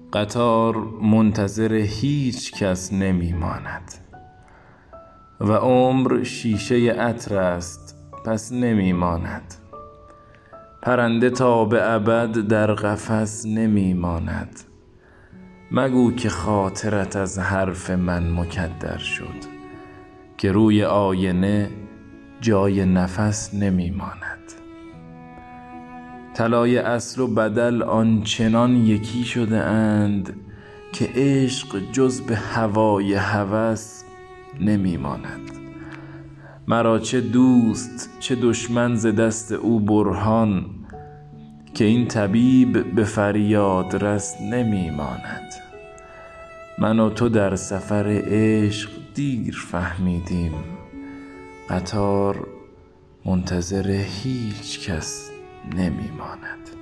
قطار منتظر هیچ کس نمی ماند و عمر شیشه عطر است پس نمی ماند. پرنده تا به ابد در قفس نمی ماند. مگو که خاطرت از حرف من مکدر شد که روی آینه جای نفس نمی ماند. طلای اصل و بدل آنچنان یکی شده اند که عشق جز به هوای هوس نمی ماند. مرا چه دوست چه دشمن ز دست او برهان که این طبیب به فریاد رس نمی ماند. من و تو در سفر عشق دیر فهمیدیم قطار منتظر هیچ کس نمی ماند.